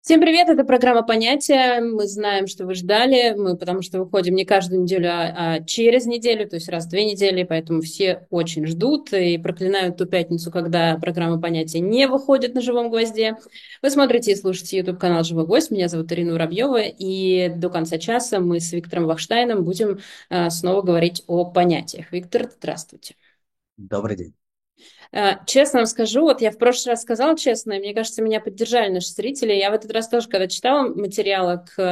Всем привет, это программа «Понятия». Мы знаем, что вы ждали, потому что выходим не каждую неделю, а через неделю, то есть раз в 2 недели, поэтому все очень ждут и проклинают ту пятницу, когда программа «Понятия» не выходит на живом гвозде. Вы смотрите и слушаете YouTube-канал «Живой гвоздь». Меня зовут Ирина Воробьева, и до конца часа мы с Виктором Вахштайном будем снова говорить о понятиях. Виктор, здравствуйте. Добрый день. Честно вам скажу, вот я в прошлый раз сказала честно, и мне кажется, меня поддержали наши зрители. Я в этот раз тоже, когда читала материалы к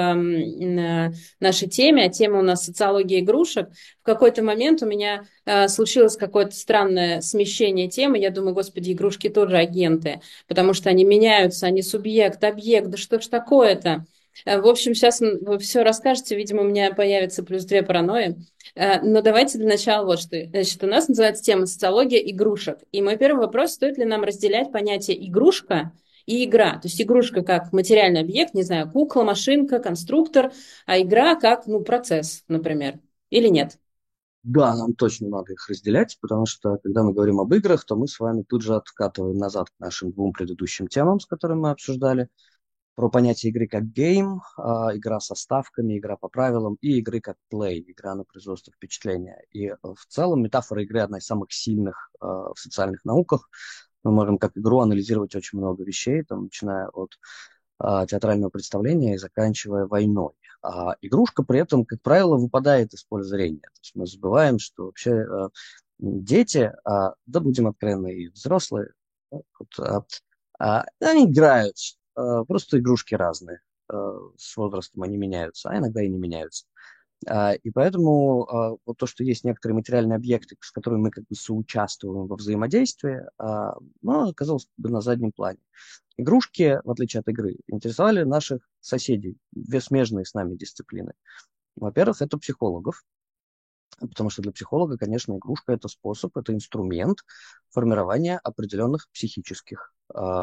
нашей теме, а тема у нас социология игрушек, в какой-то момент у меня случилось какое-то странное смещение темы. Я думаю, господи, игрушки тоже агенты, потому что они меняются, они субъект, объект, да что ж такое-то? В общем, сейчас вы все расскажете, видимо, у меня появится плюс две паранойи. Но давайте для начала вот что. Значит, у нас называется тема социология игрушек. И мой первый вопрос, стоит ли нам разделять понятие игрушка и игра? То есть игрушка как материальный объект, не знаю, кукла, машинка, конструктор, а игра как, ну, процесс, например. Или нет? Да, нам точно надо их разделять, потому что, когда мы говорим об играх, то мы с вами тут же откатываем назад к нашим двум предыдущим темам, с которыми мы обсуждали, про понятие игры как game, игра со ставками, игра по правилам, и игры как play, игра на производство впечатления. И в целом метафора игры одна из самых сильных в социальных науках. Мы можем как игру анализировать очень много вещей, там, начиная от театрального представления и заканчивая войной. А игрушка при этом, как правило, выпадает из поля зрения. То есть мы забываем, что вообще дети, да будем откровенны, и взрослые, вот, они играют, просто игрушки разные. С возрастом они меняются, а иногда и не меняются. И поэтому вот то, что есть некоторые материальные объекты, с которыми мы как бы соучаствуем во взаимодействии, ну, оказалось как бы на заднем плане. Игрушки, в отличие от игры, интересовали наших соседей, две смежные с нами дисциплины. Во-первых, это психологов, потому что для психолога, конечно, игрушка – это способ, это инструмент формирования определенных психических,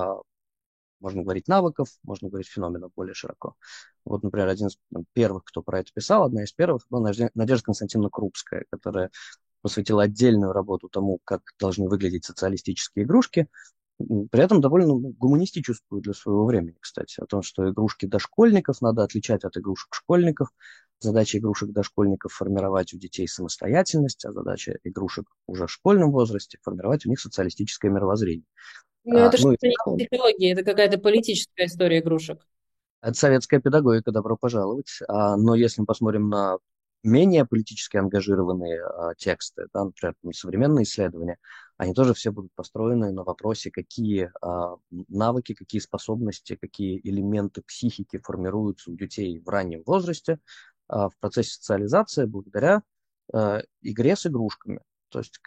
можно говорить, навыков, можно говорить, феноменов более широко. Вот, например, один из первых, кто про это писал, одна из первых, была Надежда Константиновна Крупская, которая посвятила отдельную работу тому, как должны выглядеть социалистические игрушки, при этом довольно гуманистическую для своего времени, кстати, о том, что игрушки дошкольников надо отличать от игрушек школьников. Задача игрушек дошкольников – формировать у детей самостоятельность, а задача игрушек уже в школьном возрасте – формировать у них социалистическое мировоззрение. Ну, это Ну, и что-то не психология, это какая-то политическая история игрушек. это советская педагогика, добро пожаловать. Но если мы посмотрим на менее политически ангажированные тексты, да, например, современные исследования, они тоже все будут построены на вопросе, какие навыки, какие способности, какие элементы психики формируются у детей в раннем возрасте в процессе социализации благодаря игре с игрушками. То есть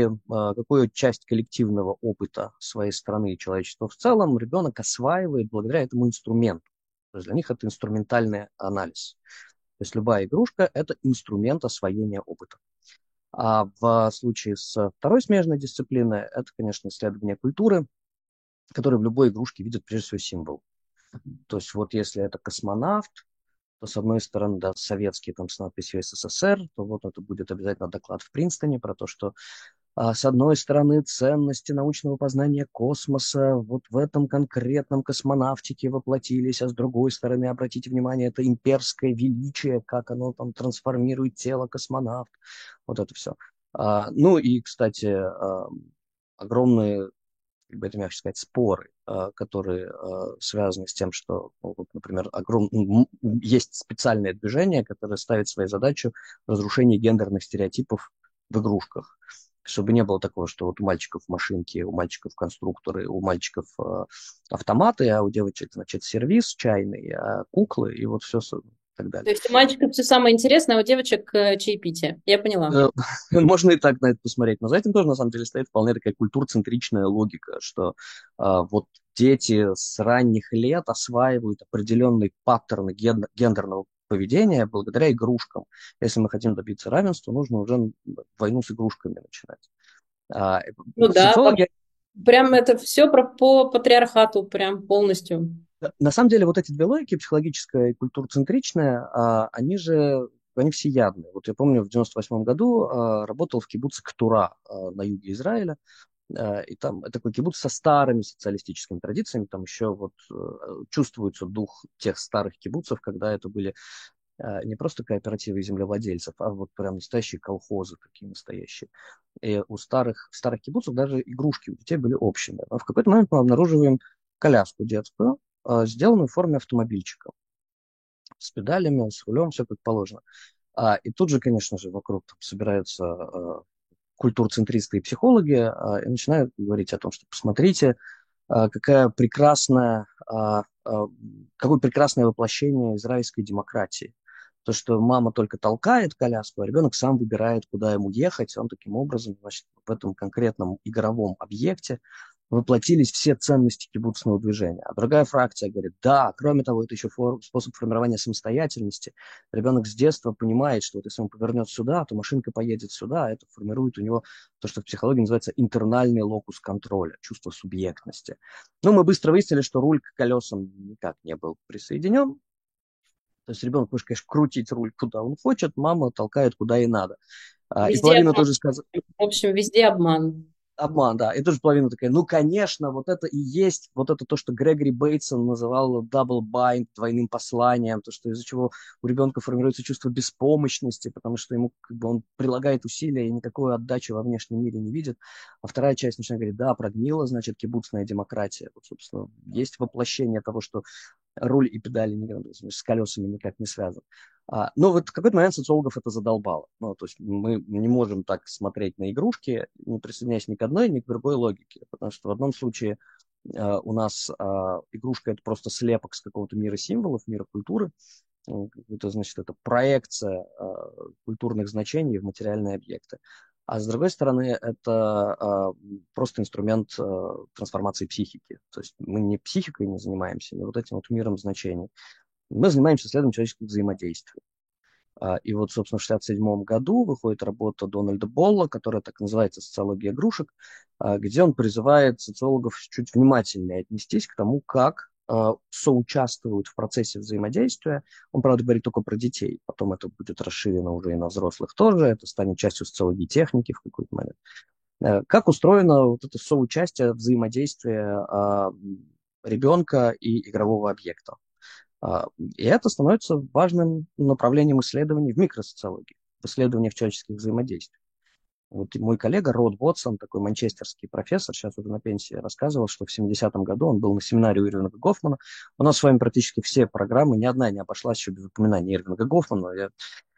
какую часть коллективного опыта своей страны и человечества в целом ребенок осваивает благодаря этому инструменту. То есть для них это инструментальный анализ. То есть любая игрушка – это инструмент освоения опыта. А в случае с второй смежной дисциплиной это, конечно, исследование культуры, которое в любой игрушке видит прежде всего символ. То есть вот если это космонавт, то с одной стороны, да, советский там с надписью СССР, то вот это будет обязательно доклад в Принстоне про то, что с одной стороны, ценности научного познания космоса вот в этом конкретном космонавтике воплотились, а с другой стороны, обратите внимание, это имперское величие, как оно там трансформирует тело космонавта. Вот это все. Ну и, кстати, огромные, как бы это мягче сказать, споры, которые связаны с тем, что, ну, вот, например, есть специальное движение, которое ставит своей задачей разрушение гендерных стереотипов в игрушках. Чтобы не было такого, что вот у мальчиков машинки, у мальчиков конструкторы, у мальчиков автоматы, а у девочек, значит, сервиз чайный, куклы и вот все так далее. То есть у мальчиков все самое интересное, а у девочек чаепитие. Я поняла. Э, Можно и так на это посмотреть, но за этим тоже на самом деле стоит вполне такая культурцентричная логика, что вот дети с ранних лет осваивают определенные паттерны гендерного поведения благодаря игрушкам. Если мы хотим добиться равенства, нужно уже войну с игрушками начинать. А, Ну да, Социологи, прям это все по патриархату, прям полностью. на самом деле, вот эти две логики, психологическая и культурцентричная, они всеядны. Вот я помню, в 98 году работал в кибуце Ктура на юге Израиля. И там такой кибуц со старыми социалистическими традициями, там еще вот чувствуется дух тех старых кибуцев, когда это были не просто кооперативы землевладельцев, а вот прям настоящие колхозы такие настоящие. И в старых кибуцах даже игрушки у детей были общими. А в какой-то момент мы обнаруживаем коляску детскую, сделанную в форме автомобильчика, с педалями, с рулем, все как положено. И тут же, конечно же, вокруг там собираются культурцентристы и психологи и начинают говорить о том, что посмотрите, какая прекрасная, какое прекрасное воплощение израильской демократии. То, что мама только толкает коляску, а ребенок сам выбирает, куда ему ехать. Он таким образом, значит, в этом конкретном игровом объекте воплотились все ценности кибуцного движения. А другая фракция говорит, да, кроме того, это еще способ формирования самостоятельности. Ребенок с детства понимает, что вот если он повернет сюда, то машинка поедет сюда, а это формирует у него то, что в психологии называется интернальный локус контроля, чувство субъектности. Но мы быстро выяснили, что руль к колесам никак не был присоединен. То есть ребенок может, конечно, крутить руль куда он хочет, мама толкает куда ей надо. И Везде половина обман. тоже сказала, В общем, везде обман. обман, да. И тоже половина такая, ну, конечно, вот это и есть, вот это то, что Грегори Бейтсон называл double bind, двойным посланием, то, что из-за чего у ребенка формируется чувство беспомощности, потому что ему как бы он прилагает усилия и никакой отдачи во внешнем мире не видит. А вторая часть начинает говорить, да, прогнила, значит, кибуцная демократия. Вот, собственно, есть воплощение того, что руль и педали с колесами никак не связан. Но вот в какой-то момент социологов это задолбало. Ну, то есть мы не можем так смотреть на игрушки, не присоединяясь ни к одной, ни к другой логике. Потому что в одном случае у нас игрушка — это просто слепок с какого-то мира символов, мира культуры. Это значит, это проекция культурных значений в материальные объекты. А с другой стороны, это просто инструмент трансформации психики. То есть мы не психикой не занимаемся, не вот этим вот миром значений. Мы занимаемся исследованием человеческих взаимодействий. И вот, собственно, в 1967 году выходит работа Дональда Болла, которая так называется «Социология игрушек», где он призывает социологов чуть внимательнее отнестись к тому, как соучаствуют в процессе взаимодействия. Он, правда, говорит только про детей. Потом это будет расширено уже и на взрослых тоже. Это станет частью социологии техники в какой-то момент. Как устроено вот это соучастие, взаимодействие ребенка и игрового объекта. И это становится важным направлением исследований в микросоциологии, в исследованиях человеческих взаимодействий. Вот мой коллега Род Вотсон, такой манчестерский профессор, сейчас уже на пенсии, рассказывал, что в 70-м году он был на семинаре у Ирвинга Гофмана. У нас с вами практически все программы, ни одна не обошлась еще без упоминания Ирвинга Гофмана. Я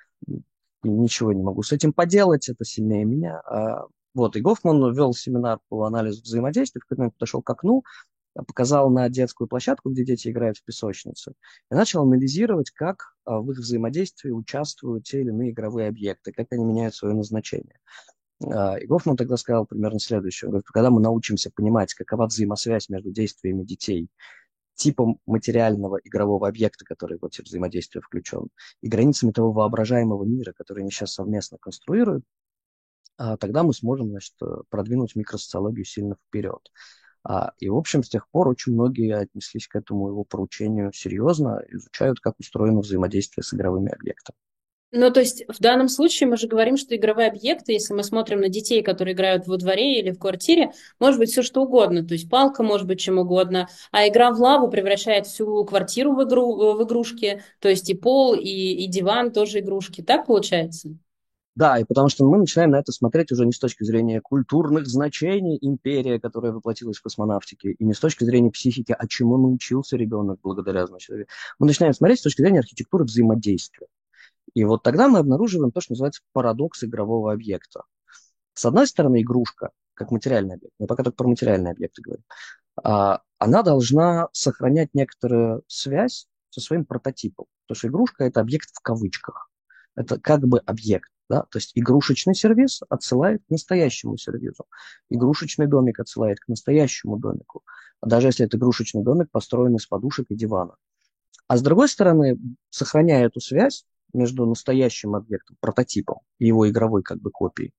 ничего не могу с этим поделать, это сильнее меня. Вот, и Гофман вел семинар по анализу взаимодействия, в какой-то момент подошел к окну, показал на детскую площадку, где дети играют в песочнице, и начал анализировать, как в их взаимодействии участвуют те или иные игровые объекты, как они меняют свое назначение. И Гофман тогда сказал примерно следующее. Он говорит, когда мы научимся понимать, какова взаимосвязь между действиями детей, типом материального игрового объекта, который в эти взаимодействия включен, и границами того воображаемого мира, который они сейчас совместно конструируют, тогда мы сможем, значит, продвинуть микросоциологию сильно вперед. И, в общем, с тех пор очень многие отнеслись к этому его поручению серьезно, изучают, как устроено взаимодействие с игровыми объектами. Ну, то есть в данном случае мы же говорим, что игровые объекты, если мы смотрим на детей, которые играют во дворе или в квартире, может быть все что угодно. То есть палка может быть чем угодно, а игра в лаву превращает всю квартиру в игрушки, то есть и пол, и диван тоже игрушки. Так получается? Да, и потому что мы начинаем на это смотреть уже не с точки зрения культурных значений империя, которая воплотилась в космонавтике, и не с точки зрения психики, а чему научился ребенок благодаря, значит. Мы начинаем смотреть с точки зрения архитектуры взаимодействия. И вот тогда мы обнаруживаем то, что называется парадокс игрового объекта. С одной стороны, игрушка, как материальный объект, мы пока только про материальные объекты говорим, она должна сохранять некоторую связь со своим прототипом. Потому что игрушка — это объект в кавычках. Это как бы объект. Да? То есть игрушечный сервис отсылает к настоящему сервису. Игрушечный домик отсылает к настоящему домику. Даже если это игрушечный домик, построенный из подушек и дивана. А с другой стороны, сохраняя эту связь между настоящим объектом, прототипом и его игровой как бы копией,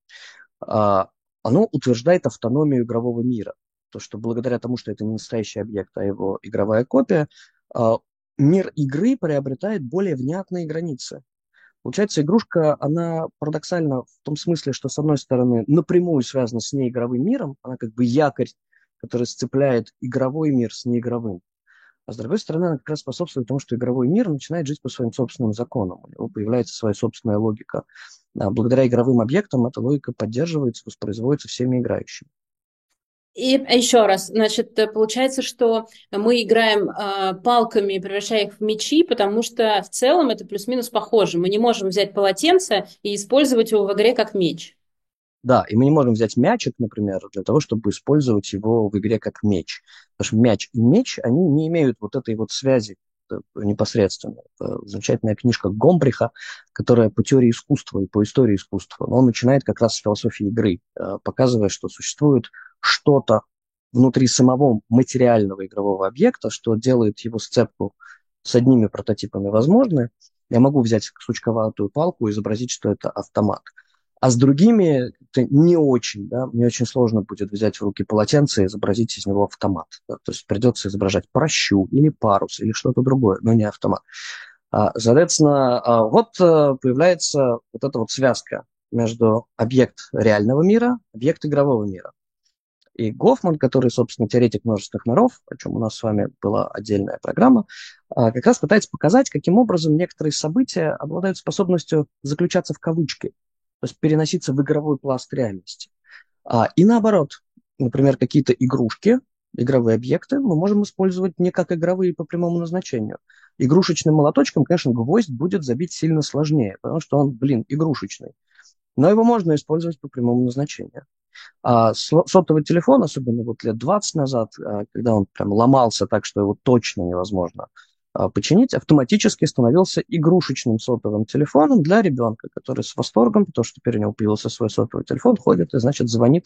оно утверждает автономию игрового мира. То, что благодаря тому, что это не настоящий объект, а его игровая копия, мир игры приобретает более внятные границы. Получается, игрушка, она парадоксальна в том смысле, что, с одной стороны, напрямую связана с неигровым миром, она как бы якорь, который сцепляет игровой мир с неигровым. А с другой стороны, она как раз способствует тому, что игровой мир начинает жить по своим собственным законам. У него появляется своя собственная логика. А благодаря игровым объектам эта логика поддерживается, воспроизводится всеми играющими. И еще раз, значит, получается, что мы играем палками, превращая их в мячи, потому что в целом это плюс-минус похоже. Мы не можем взять полотенце и использовать его в игре как меч. Да, и мы не можем взять мячик, например, для того, чтобы использовать его в игре как меч. Потому что мяч и меч, они не имеют вот этой вот связи непосредственно. Это замечательная книжка Гомбриха, которая по теории искусства и по истории искусства. Но он начинает как раз с философии игры, показывая, что существует что-то внутри самого материального игрового объекта, что делает его сцепку с одними прототипами возможной. Я могу взять сучковатую палку и изобразить, что это автомат. А с другими это не очень, да, мне очень сложно будет взять в руки полотенце и изобразить из него автомат. Да, то есть придется изображать пращу или парус или что-то другое, но не автомат. Соответственно, появляется вот эта вот связка между объект реального мира, объект игрового мира. И Гофман, который, собственно, теоретик множественных миров, о чем у нас с вами была отдельная программа, как раз пытается показать, каким образом некоторые события обладают способностью заключаться в кавычки, то есть переноситься в игровой пласт реальности. И наоборот, например, какие-то игрушки, игровые объекты мы можем использовать не как игровые по прямому назначению. Игрушечным молоточком, конечно, гвоздь будет забить сильно сложнее, потому что он, игрушечный. Но его можно использовать по прямому назначению. Сотовый телефон, особенно вот лет 20 назад, когда он прям ломался так, что его точно невозможно починить, автоматически становился игрушечным сотовым телефоном для ребенка, который с восторгом, потому что теперь у него появился свой сотовый телефон, ходит и, значит, звонит,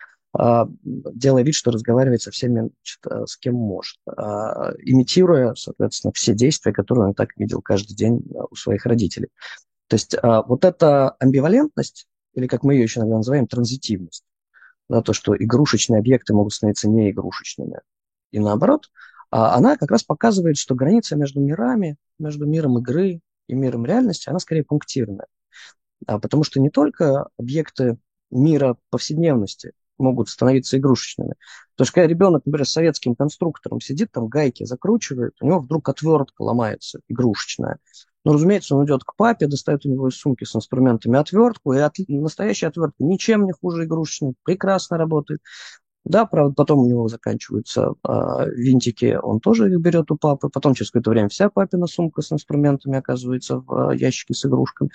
делая вид, что разговаривает со всеми, значит, с кем может, имитируя, соответственно, все действия, которые он так видел каждый день у своих родителей. То есть вот эта амбивалентность, или как мы ее еще иногда называем, транзитивность, да, то, что игрушечные объекты могут становиться неигрушечными. И наоборот, она как раз показывает, что граница между мирами, между миром игры и миром реальности, она скорее пунктирная. Потому что не только объекты мира повседневности могут становиться игрушечными. Потому что когда ребенок, например, с советским конструктором сидит, там гайки закручивает, у него вдруг отвертка ломается, игрушечная. Ну, разумеется, он идет к папе, достает у него из сумки с инструментами отвертку, и настоящая отвертка ничем не хуже игрушечной, прекрасно работает. Да, правда, потом у него заканчиваются винтики, он тоже их берет у папы, потом через какое-то время вся папина сумка с инструментами оказывается в ящике с игрушками.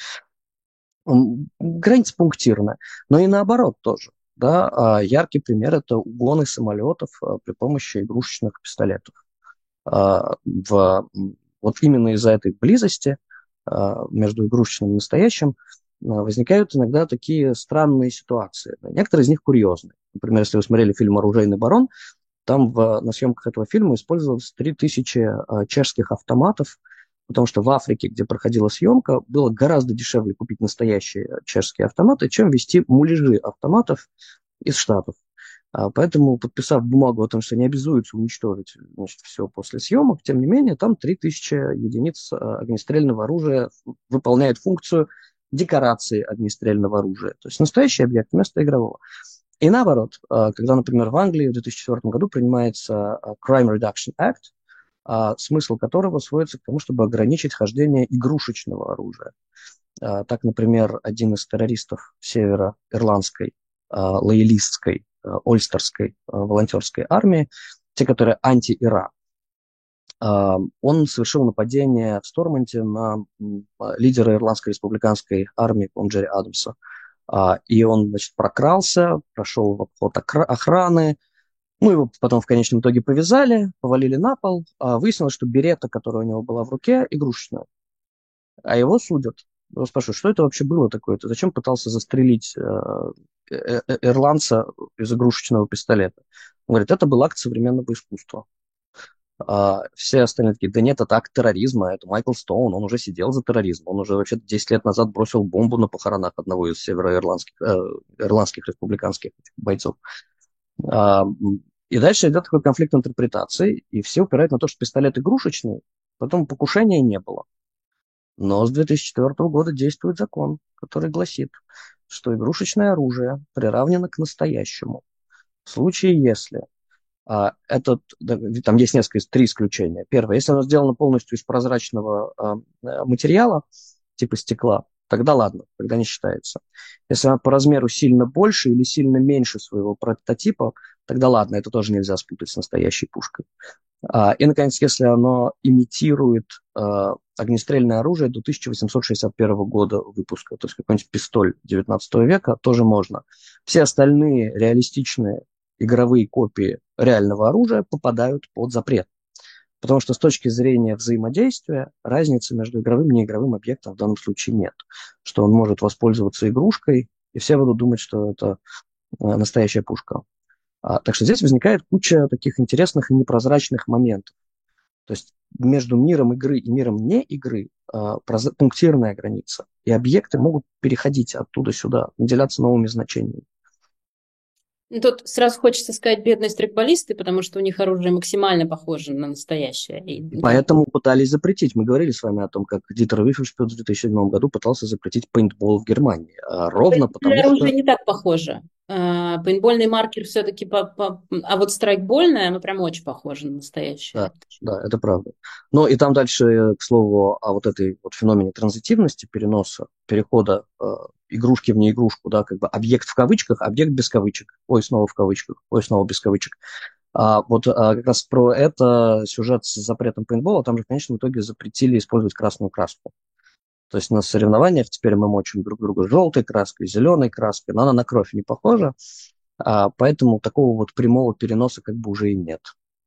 Граница пунктирная, но и наоборот тоже. Да, яркий пример – это угоны самолетов при помощи игрушечных пистолетов. Вот именно из-за этой близости между игрушечным и настоящим возникают иногда такие странные ситуации. Некоторые из них курьезные. Например, если вы смотрели фильм «Оружейный барон», там на съемках этого фильма использовалось 3000 чешских автоматов, потому что в Африке, где проходила съемка, было гораздо дешевле купить настоящие чешские автоматы, чем везти муляжи автоматов из Штатов. Поэтому, подписав бумагу о том, что они обязуются уничтожить, значит, все после съемок, тем не менее, там 3000 единиц огнестрельного оружия выполняют функцию декорации огнестрельного оружия. То есть настоящий объект вместо игрового. И наоборот, когда, например, в Англии в 2004 году принимается Crime Reduction Act, смысл которого сводится к тому, чтобы ограничить хождение игрушечного оружия. Так, например, один из террористов североирландской, лоялистской, ольстерской волонтерской армии, те, которые анти-Ира, он совершил нападение в Стормонте на лидера ирландской республиканской армии, по-моему, Джерри Адамса. И он, значит, прокрался, прошел в обход охраны. Ну, его потом в конечном итоге повязали, повалили на пол. Выяснилось, что берета, которая у него была в руке, игрушечная. А его судят. Я спрашиваю, что это вообще было такое? Ты зачем пытался застрелить ирландца из игрушечного пистолета? Он говорит, это был акт современного искусства. Все остальные такие, да нет, это акт терроризма, это Майкл Стоун, он уже сидел за терроризм, он уже вообще 10 лет назад бросил бомбу на похоронах одного из североирландских ирландских республиканских бойцов. И дальше идет такой конфликт интерпретаций, и все упирают на то, что пистолет игрушечный, потом покушения не было. Но с 2004 года действует закон, который гласит, что игрушечное оружие приравнено к настоящему. В случае, если там есть три исключения. Первое, если оно сделано полностью из прозрачного материала, типа стекла, тогда ладно, тогда не считается. Если оно по размеру сильно больше или сильно меньше своего прототипа, тогда ладно, это тоже нельзя спутать с настоящей пушкой. И, наконец, если оно имитирует огнестрельное оружие до 1861 года выпуска, то есть какой-нибудь пистоль 19 века, тоже можно. Все остальные реалистичные игровые копии реального оружия попадают под запрет. Потому что с точки зрения взаимодействия разницы между игровым и неигровым объектом в данном случае нет. Что он может воспользоваться игрушкой, и все будут думать, что это настоящая пушка. Так что здесь возникает куча таких интересных и непрозрачных моментов. То есть между миром игры и миром не игры пунктирная граница, и объекты могут переходить оттуда сюда, наделяться новыми значениями. Ну, тут сразу хочется сказать бедные стрейкболисты, потому что у них оружие максимально похоже на настоящее. И, И да. поэтому пытались запретить. Мы говорили с вами о том, как Дитер Виффенштюк в 2007 году пытался запретить пейнтбол в Германии. Ровно потому Пейнтбольное что... оружие не так похоже. Пейнтбольный маркер все-таки... А вот страйкбольное, оно прям очень похоже на Да, настоящее. да, это правда. Но и там дальше, к слову, о вот этой вот феномене транзитивности, переноса, перехода игрушки в неигрушку, да, как бы объект в кавычках, объект без кавычек. Ой, снова в кавычках, ой, снова без кавычек. Как раз про это сюжет с запретом пейнтбола, там же в конечном итоге запретили использовать красную краску. То есть на соревнованиях теперь мы мочим друг друга желтой краской, зеленой краской, но она на кровь не похожа, поэтому такого вот прямого переноса как бы уже и нет.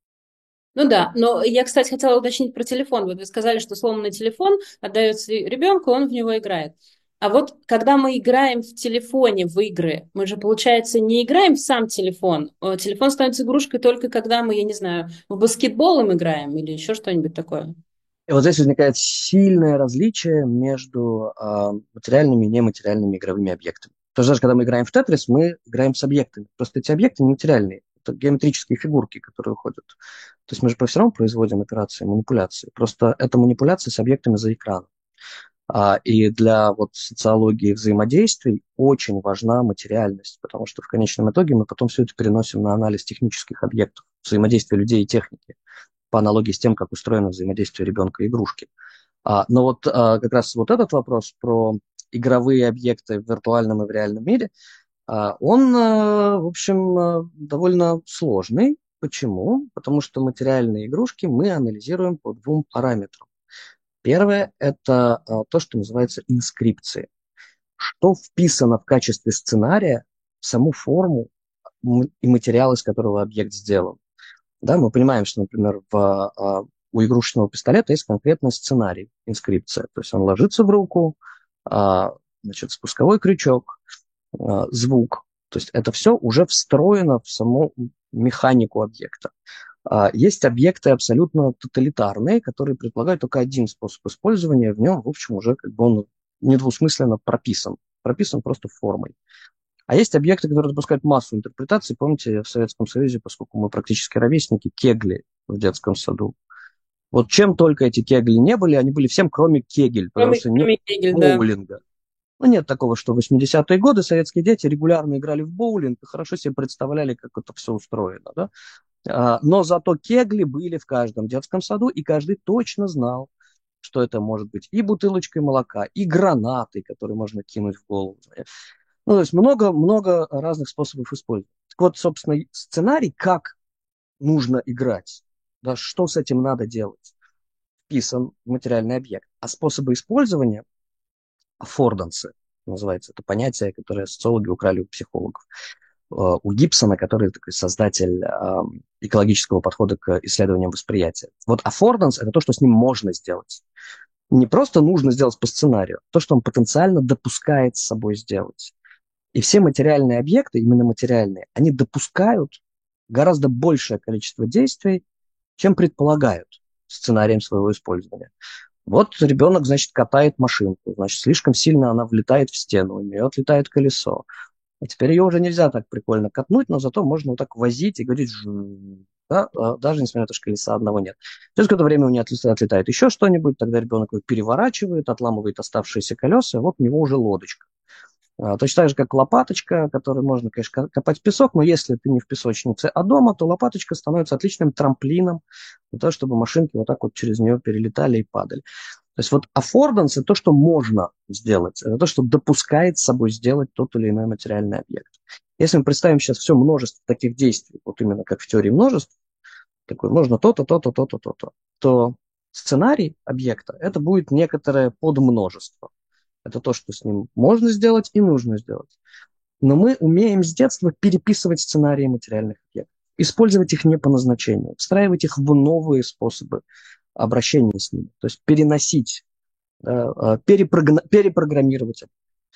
Ну да, но я, кстати, хотела уточнить про телефон. Вот вы сказали, что сломанный телефон отдается ребенку, он в него играет. А вот когда мы играем в телефоне в игры, мы же, получается, не играем в сам телефон. Телефон становится игрушкой только когда мы, я не знаю, в баскетбол им играем или еще что-нибудь такое. И вот здесь возникает сильное различие между материальными и нематериальными игровыми объектами. То есть даже когда мы играем в Тетрис, мы играем с объектами. Просто эти объекты не материальные. Это геометрические фигурки, которые уходят. То есть мы же все равно производим операции, манипуляции. Просто это манипуляции с объектами за экраном. И для вот социологии взаимодействий очень важна материальность, потому что в конечном итоге мы потом все это переносим на анализ технических объектов, взаимодействия людей и техники, по аналогии с тем, как устроено взаимодействие ребенка и игрушки. Как раз вот этот вопрос про игровые объекты в виртуальном и в реальном мире, он, в общем, довольно сложный. Почему? Потому что материальные игрушки мы анализируем по двум параметрам. Первое – это то, что называется инскрипции. Что вписано в качестве сценария в саму форму и материал, из которого объект сделан. Да, мы понимаем, что, например, у игрушечного пистолета есть конкретный сценарий, инскрипция. То есть он ложится в руку, значит, спусковой крючок, звук. То есть это все уже встроено в саму механику объекта. Есть объекты абсолютно тоталитарные, которые предполагают только один способ использования. В нем, в общем, уже как бы он недвусмысленно прописан. Прописан просто формой. А есть объекты, которые допускают массу интерпретаций. Помните, в Советском Союзе, поскольку мы практически ровесники, кегли в детском саду. Вот чем только эти кегли не были, они были всем, кроме кегель, потому что нет Кроме Кегель, да. боулинга. Ну, нет такого, что в 80-е годы советские дети регулярно играли в боулинг и хорошо себе представляли, как это все устроено. Да? Но зато кегли были в каждом детском саду, и каждый точно знал, что это может быть и бутылочкой молока, и гранатой, которую можно кинуть в голову. Ну, то есть много разных способов использовать. Так вот, собственно, сценарий, как нужно играть, да, что с этим надо делать, вписан в материальный объект. А способы использования, аффордансы, называется это понятие, которое социологи украли у психологов. У Гибсона, который такой создатель экологического подхода к исследованиям восприятия. Вот аффорданс – это то, что с ним можно сделать. Не просто нужно сделать по сценарию, то, что он потенциально допускает с собой сделать. И все материальные объекты, именно материальные, они допускают гораздо большее количество действий, чем предполагают сценарием своего использования. Вот ребенок, значит, катает машинку, значит, слишком сильно она влетает в стену, у нее отлетает колесо. И теперь ее уже нельзя так прикольно катнуть, но зато можно вот так возить и говорить, да, даже несмотря на то, что колеса одного нет. Через какое-то время у него отлетает еще что-нибудь, тогда ребенок его переворачивает, отламывает оставшиеся колеса, вот у него уже лодочка. Точно так же, как лопаточка, которой можно, конечно, копать песок, но если ты не в песочнице, а дома, то лопаточка становится отличным трамплином для того, чтобы машинки вот так вот через нее перелетали и падали. То есть вот affordance – это то, что можно сделать, это то, что допускает с собой сделать тот или иной материальный объект. Если мы представим сейчас все множество таких действий, вот именно как в теории множеств, такой, можно то-то, то-то, то-то, то-то, то сценарий объекта – это будет некоторое подмножество. Это то, что с ним можно сделать и нужно сделать. Но мы умеем с детства переписывать сценарии материальных объектов, использовать их не по назначению, встраивать их в новые способы обращения с ними, то есть переносить, перепрограммировать.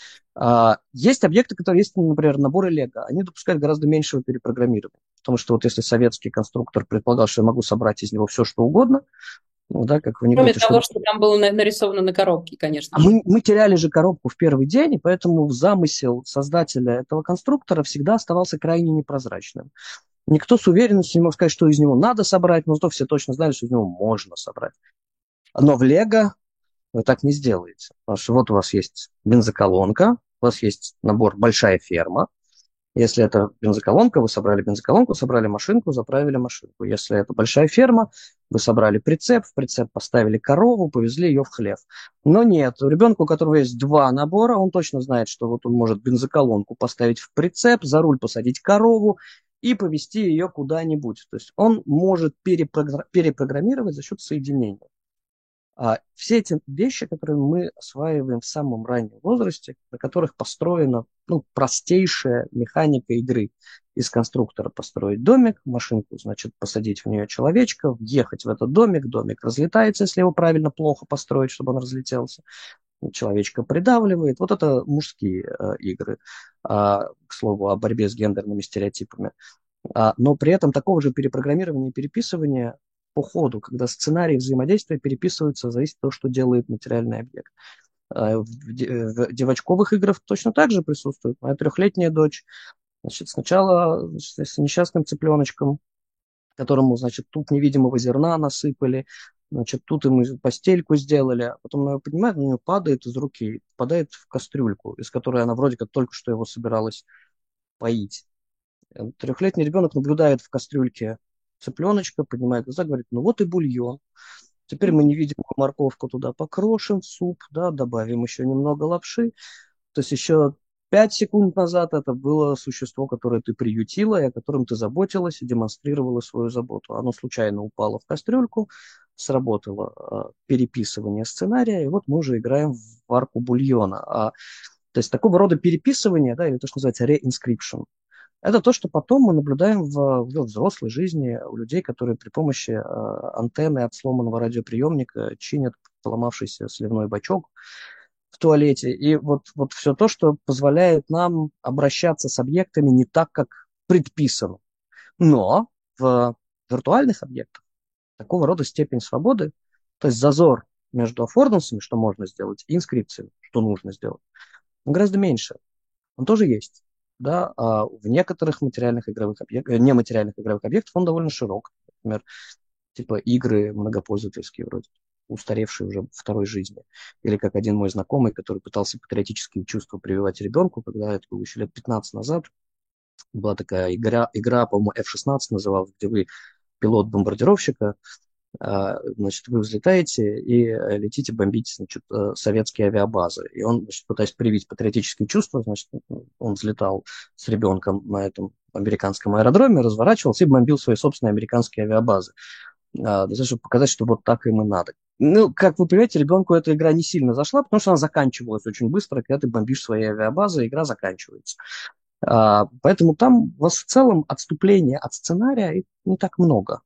Есть объекты, которые есть, например, наборы Лего. Они допускают гораздо меньшего перепрограммирования. Потому что вот если советский конструктор предполагал, что я могу собрать из него все, что угодно, ну, да, как в Кроме анекдоте, того, что что там было нарисовано на коробке, конечно а же. мы теряли же коробку в первый день, и поэтому замысел создателя этого конструктора всегда оставался крайне непрозрачным. Никто с уверенностью не мог сказать, что из него надо собрать, но зато все точно знали, что из него можно собрать. Но в Лего вы так не сделаете. Потому что вот у вас есть бензоколонка, у вас есть набор «Большая ферма». Если это бензоколонка, вы собрали бензоколонку, собрали машинку, заправили машинку. Если это большая ферма, вы собрали прицеп, в прицеп поставили корову, повезли ее в хлев. Но нет, у ребенка, у которого есть два набора, он точно знает, что вот он может бензоколонку поставить в прицеп, за руль посадить корову и повезти ее куда-нибудь. То есть он может перепрограммировать за счет соединения. Все эти вещи, которые мы осваиваем в самом раннем возрасте, на которых построена простейшая механика игры. Из конструктора построить домик, машинку, значит, посадить в нее человечка, въехать в этот домик, домик разлетается, если его правильно плохо построить, чтобы он разлетелся. Человечка придавливает. Вот это мужские игры, к слову, о борьбе с гендерными стереотипами. Но при этом такого же перепрограммирования и переписывания по ходу, когда сценарий взаимодействия переписываются, зависит от того, что делает материальный объект. В девочковых играх точно так же присутствует. Моя трехлетняя дочь, значит, сначала с несчастным цыпленочком, которому, значит, тут невидимого зерна насыпали, значит, тут ему постельку сделали, а потом она поднимает, у нее падает из руки, попадает в кастрюльку, из которой она вроде как только что его собиралась поить. Трехлетний ребенок наблюдает в кастрюльке цыпленочка, поднимает глаза, говорит, ну вот и бульон. Теперь мы невидимую морковку туда покрошим в суп, да, добавим еще немного лапши. То есть еще 5 секунд назад это было существо, которое ты приютила и о котором ты заботилась и демонстрировала свою заботу. Оно случайно упало в кастрюльку, сработало переписывание сценария, и вот мы уже играем в варку бульона. То есть такого рода переписывание, да, или то, что называется re-inscription, это то, что потом мы наблюдаем уже в взрослой жизни у людей, которые при помощи антенны от сломанного радиоприемника чинят поломавшийся сливной бачок в туалете. И вот все то, что позволяет нам обращаться с объектами не так, как предписано. Но в виртуальных объектах такого рода степень свободы, то есть зазор между аффордансами, что можно сделать, и инскрипциями, что нужно сделать, он гораздо меньше. Он тоже есть. Да, в некоторых материальных игровых объектах, нематериальных игровых объектах он довольно широк. Например, типа игры многопользовательские, вроде устаревшие уже второй жизни. Или как один мой знакомый, который пытался патриотические чувства прививать ребенку, когда это было еще лет 15 назад, была такая игра, по-моему, F-16 называлась, где вы пилот бомбардировщика, значит, вы взлетаете и летите бомбить, значит, советские авиабазы. И он, значит, пытаясь привить патриотические чувства, значит, он взлетал с ребенком на этом американском аэродроме, разворачивался и бомбил свои собственные американские авиабазы. Для того, чтобы показать, что вот так им и надо. Ну, как вы понимаете, ребенку эта игра не сильно зашла, потому что она заканчивалась очень быстро. Когда ты бомбишь свои авиабазы, игра заканчивается. Поэтому там у вас в целом отступления от сценария не так много.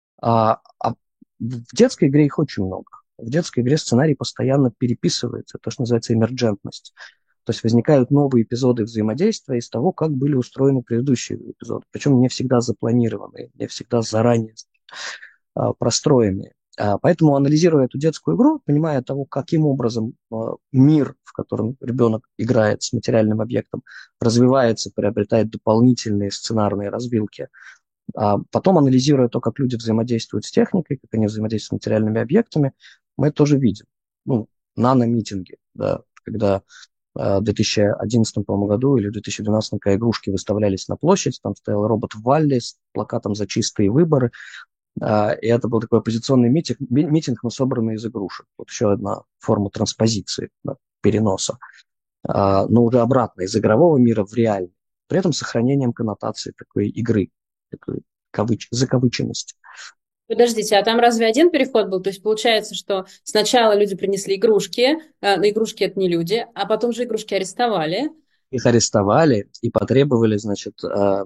А в детской игре их очень много. В детской игре сценарий постоянно переписывается, то, что называется эмерджентность. То есть возникают новые эпизоды взаимодействия из того, как были устроены предыдущие эпизоды. Причем не всегда запланированные, не всегда заранее простроенные. Поэтому, анализируя эту детскую игру, понимая того, каким образом мир, в котором ребенок играет с материальным объектом, развивается, приобретает дополнительные сценарные развилки, А потом, анализируя то, как люди взаимодействуют с техникой, как они взаимодействуют с материальными объектами, мы это тоже видим. Ну, наномитинги, да, когда в 2011, по-моему, году или в 2012, когда игрушки выставлялись на площадь, там стоял робот Валли с плакатом «За чистые выборы», и это был такой оппозиционный митинг, но собранный из игрушек. Вот еще одна форма транспозиции, да, переноса, но уже обратно из игрового мира в реальный, при этом сохранением коннотации такой игры, такой закавыченности. Подождите, а там разве один переход был? То есть получается, что сначала люди принесли игрушки, но игрушки это не люди, а потом же игрушки арестовали. Их арестовали и потребовали, значит,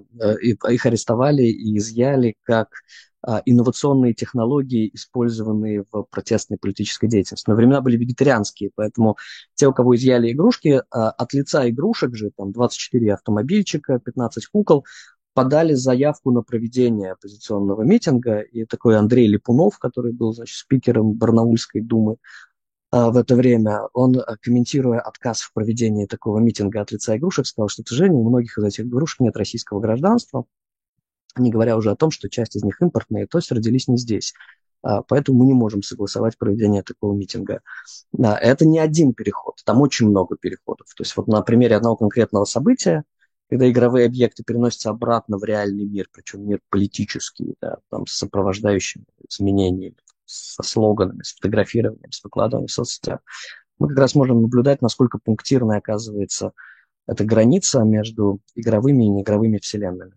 их арестовали и изъяли как инновационные технологии, использованные в протестной политической деятельности. Но времена были вегетарианские, поэтому те, у кого изъяли игрушки, от лица игрушек же, там 24 автомобильчика, 15 кукол, подали заявку на проведение оппозиционного митинга, и такой Андрей Липунов, который был, значит, спикером Барнаульской думы, в это время, он, комментируя отказ в проведении такого митинга от лица игрушек, сказал, что, к сожалению, у многих из этих игрушек нет российского гражданства, не говоря уже о том, что часть из них импортные, то есть родились не здесь. Поэтому мы не можем согласовать проведение такого митинга. Это не один переход, там очень много переходов. То есть вот на примере одного конкретного события, когда игровые объекты переносятся обратно в реальный мир, причем мир политический, да, там, с сопровождающими изменениями, со слоганами, с фотографированием, с выкладыванием в соцсетях, мы как раз можем наблюдать, насколько пунктирной оказывается эта граница между игровыми и неигровыми вселенными.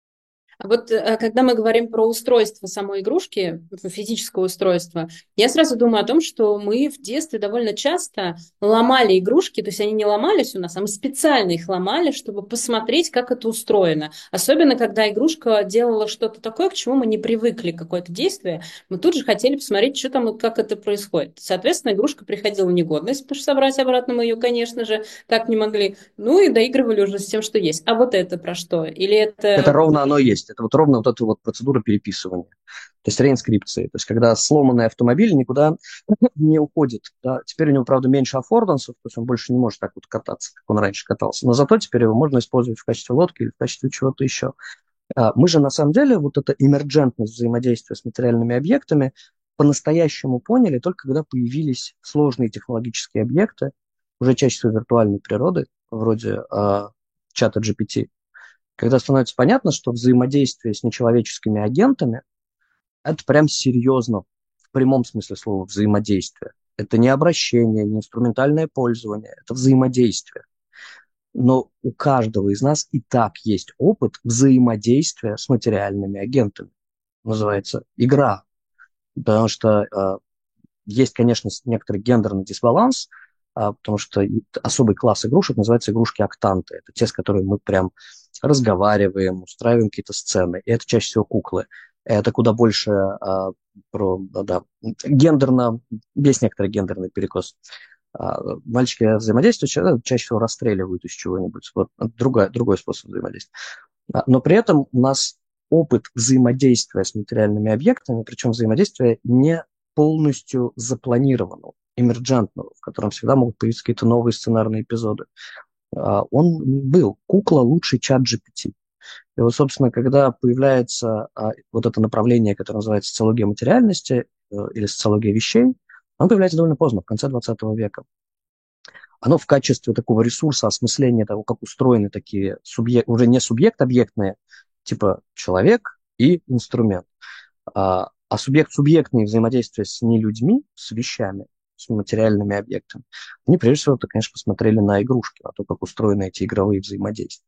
А вот когда мы говорим про устройство самой игрушки, физическое устройство, я сразу думаю о том, что мы в детстве довольно часто ломали игрушки, то есть они не ломались у нас, а мы специально их ломали, чтобы посмотреть, как это устроено. Особенно, когда игрушка делала что-то такое, к чему мы не привыкли, какое-то действие, мы тут же хотели посмотреть, что там, и как это происходит. Соответственно, игрушка приходила в негодность, потому что собрать обратно мы ее, конечно же, так не могли. Ну и доигрывали уже с тем, что есть. А вот это про что? Или Это это... ровно оно и есть. Это вот ровно вот эта вот процедура переписывания. То есть реинскрипции. То есть когда сломанный автомобиль никуда не уходит. Да. Теперь у него, правда, меньше аффордансов, то есть он больше не может так вот кататься, как он раньше катался. Но зато теперь его можно использовать в качестве лодки или в качестве чего-то еще. Мы же на самом деле вот эта эмерджентность взаимодействия с материальными объектами по-настоящему поняли только когда появились сложные технологические объекты, уже чаще всего виртуальной природы, вроде чата GPT, когда становится понятно, что взаимодействие с нечеловеческими агентами – это прям серьезно, в прямом смысле слова, взаимодействие. Это не обращение, не инструментальное пользование, это взаимодействие. Но у каждого из нас и так есть опыт взаимодействия с материальными агентами. Называется игра. Потому что есть, конечно, некоторый гендерный дисбаланс, потому что особый класс игрушек называется игрушки-актанты. Это те, с которыми мы прям разговариваем, устраиваем какие-то сцены. И это чаще всего куклы. Это куда больше про, да, гендерно, есть некоторый гендерный перекос. Мальчики взаимодействуют, чаще всего расстреливают из чего-нибудь. Вот другой способ взаимодействия. Но при этом у нас опыт взаимодействия с материальными объектами, причем взаимодействия не полностью запланированного, эмерджентного, в котором всегда могут появиться какие-то новые сценарные эпизоды. Он был. Кукла лучший чат GPT. И вот, собственно, когда появляется вот это направление, которое называется социология материальности или социология вещей, оно появляется довольно поздно, в конце 20 века. Оно в качестве такого ресурса осмысления того, как устроены такие уже не субъект-объектные, типа человек и инструмент, а субъект-субъектные взаимодействия с не людьми, с вещами, с материальными объектами. Они, прежде всего, конечно, посмотрели на игрушки, на то, как устроены эти игровые взаимодействия.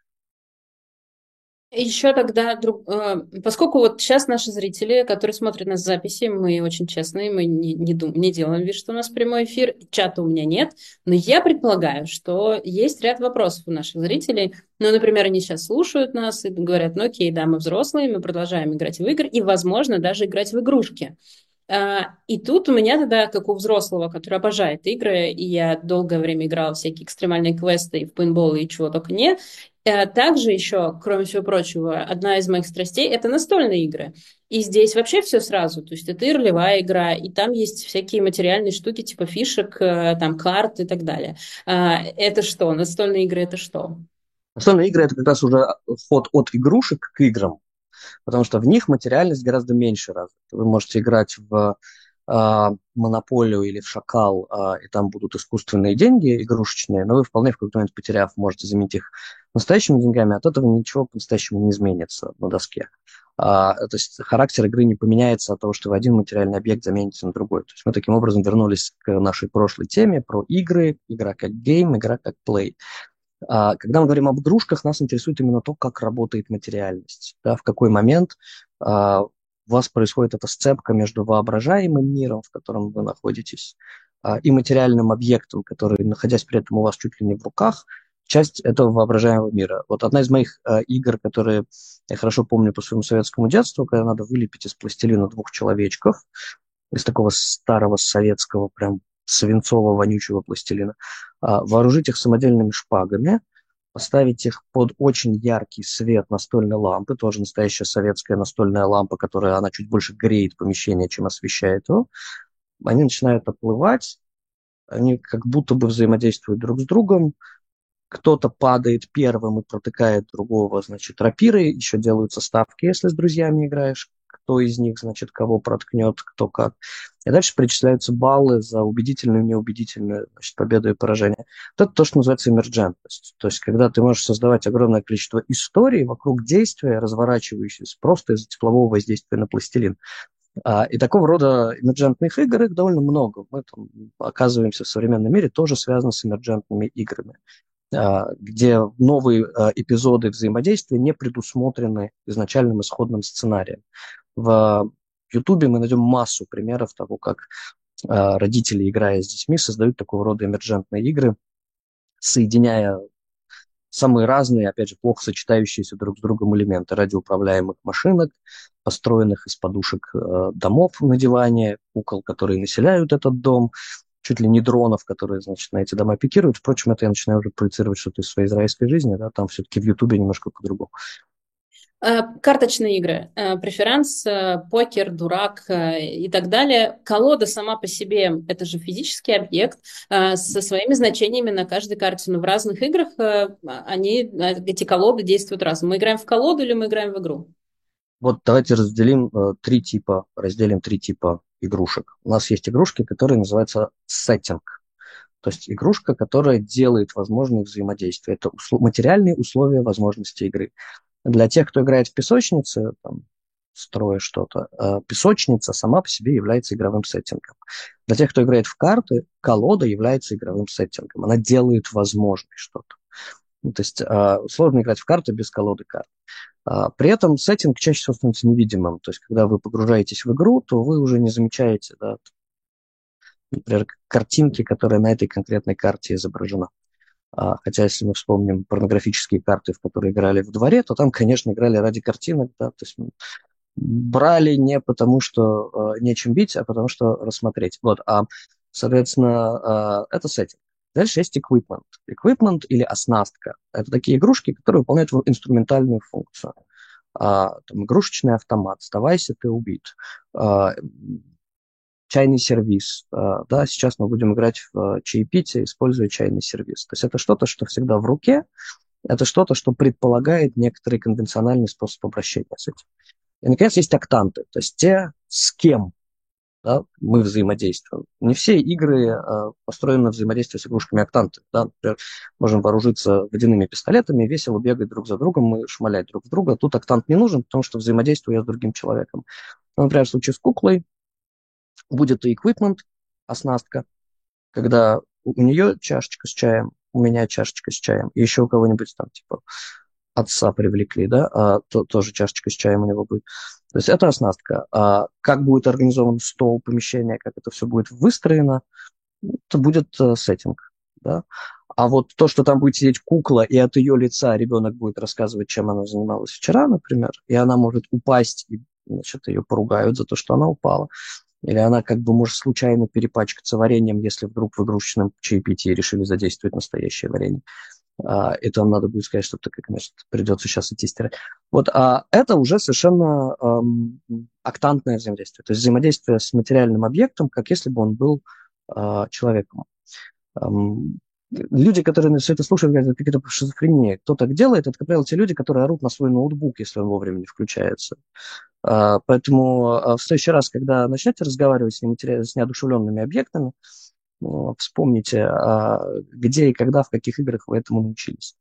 Еще тогда, поскольку вот сейчас наши зрители, которые смотрят нас в записи, мы очень честные, мы не делаем вид, что у нас прямой эфир, чата у меня нет, но я предполагаю, что есть ряд вопросов у наших зрителей. Ну, например, они сейчас слушают нас и говорят, ну окей, да, мы взрослые, мы продолжаем играть в игры и, возможно, даже играть в игрушки. И тут у меня тогда, как у взрослого, который обожает игры, и я долгое время играла в всякие экстремальные квесты и в пейнтбол, и чего только не, также еще, кроме всего прочего, одна из моих страстей – это настольные игры. И здесь вообще все сразу. То есть это и ролевая игра, и там есть всякие материальные штуки типа фишек, там карт и так далее. Это что? Настольные игры – это что? Настольные игры – это как раз уже ход от игрушек к играм. потому что в них материальность гораздо меньше развита. Вы можете играть в Монополию или в Шакал, и там будут искусственные деньги игрушечные, но вы вполне в какой-то момент, потеряв, можете заменить их настоящими деньгами, от этого ничего по-настоящему не изменится на доске. То есть характер игры не поменяется от того, что вы один материальный объект замените на другой. То есть мы таким образом вернулись к нашей прошлой теме про игры, игра как гейм, игра как плей. Когда мы говорим об игрушках, нас интересует именно то, как работает материальность, да, в какой момент у вас происходит эта сцепка между воображаемым миром, в котором вы находитесь, и материальным объектом, который, находясь при этом у вас чуть ли не в руках, часть этого воображаемого мира. Вот одна из моих игр, которые я хорошо помню по своему советскому детству, когда надо вылепить из пластилина двух человечков, из такого старого советского прям свинцового вонючего пластилина, вооружить их самодельными шпагами, поставить их под очень яркий свет настольной лампы, тоже настоящая советская настольная лампа, которая, она чуть больше греет помещение, чем освещает его. Они начинают оплывать, они как будто бы взаимодействуют друг с другом, кто-то падает первым и протыкает другого, значит, рапирой, еще делаются ставки, если с друзьями играешь, кто из них, значит, кого проткнет, кто как. И дальше перечисляются баллы за убедительную и неубедительную, значит, победу и поражение. Вот это то, что называется эмерджентность. То есть, когда ты можешь создавать огромное количество историй вокруг действия, разворачивающихся просто из-за теплового воздействия на пластилин. И такого рода эмерджентных игр, их довольно много. Мы там оказываемся в современном мире, тоже связано с эмерджентными играми, где новые эпизоды взаимодействия не предусмотрены изначальным исходным сценарием. В Ютубе мы найдем массу примеров того, как родители, играя с детьми, создают такого рода эмерджентные игры, соединяя самые разные, опять же, плохо сочетающиеся друг с другом элементы радиоуправляемых машинок, построенных из подушек домов на диване, кукол, которые населяют этот дом, чуть ли не дронов, которые, значит, на эти дома пикируют. Впрочем, это я начинаю уже проецировать что-то из своей израильской жизни, да, там все-таки в Ютубе немножко по-другому. Карточные игры, преферанс, покер, дурак и так далее. Колода сама по себе – это же физический объект со своими значениями на каждой карте. Но в разных играх эти колоды действуют раз. Мы играем в колоду или мы играем в игру? Вот давайте разделим разделим три типа игрушек. У нас есть игрушки, которые называются сеттинг. То есть игрушка, которая делает возможным взаимодействие. Это материальные условия возможности игры. Для тех, кто играет в песочнице, там, строя что-то, песочница сама по себе является игровым сеттингом. Для тех, кто играет в карты, колода является игровым сеттингом. Она делает возможным что-то. То есть сложно играть в карты без колоды карт. При этом сеттинг чаще всего становится невидимым. То есть когда вы погружаетесь в игру, то вы уже не замечаете, да, например, картинки, которая на этой конкретной карте изображена. Хотя, если мы вспомним порнографические карты, в которые играли в дворе, то там, конечно, играли ради картинок, да, то есть брали не потому, что нечем бить, а потому, что рассмотреть. Вот, соответственно, это сеттинг. Дальше есть equipment. Equipment или оснастка. Это такие игрушки, которые выполняют инструментальную функцию. Там, игрушечный автомат, сдавайся, ты убит. Чайный сервиз. Да, сейчас мы будем играть в чаепитие, используя чайный сервиз. То есть это что-то, что всегда в руке, это что-то, что предполагает некоторый конвенциональный способ обращения с этим. И, наконец, есть октанты, то есть те, с кем, да, мы взаимодействуем. Не все игры построены на взаимодействии с игрушками октанты. Да? Например, можем вооружиться водяными пистолетами, весело бегать друг за другом и шмалять друг в друга. Тут октант не нужен, потому что взаимодействую я с другим человеком. Но, например, в случае с куклой будет и equipment, оснастка, когда у нее чашечка с чаем, у меня чашечка с чаем, и еще у кого-нибудь там, типа, отца привлекли, да, тоже чашечка с чаем у него будет. То есть это оснастка. Как будет организован стол, помещение, как это все будет выстроено, это будет сеттинг, да. А вот то, что там будет сидеть кукла, и от ее лица ребенок будет рассказывать, чем она занималась вчера, например, и она может упасть, и, значит, ее поругают за то, что она упала. Или она как бы может случайно перепачкаться вареньем, если вдруг в игрушечном чаепитии решили задействовать настоящее варенье. И там надо будет сказать, что так, значит, придется сейчас идти стирать. Вот, это уже совершенно октантное взаимодействие. То есть взаимодействие с материальным объектом, как если бы он был человеком. люди, которые все это слушают, говорят, это какая-то шизофрения. Кто так делает, это, как правило, те люди, которые орут на свой ноутбук, если он вовремя не включается. Поэтому в следующий раз, когда начнете разговаривать с неодушевленными объектами, вспомните, где и когда, в каких играх вы этому научились.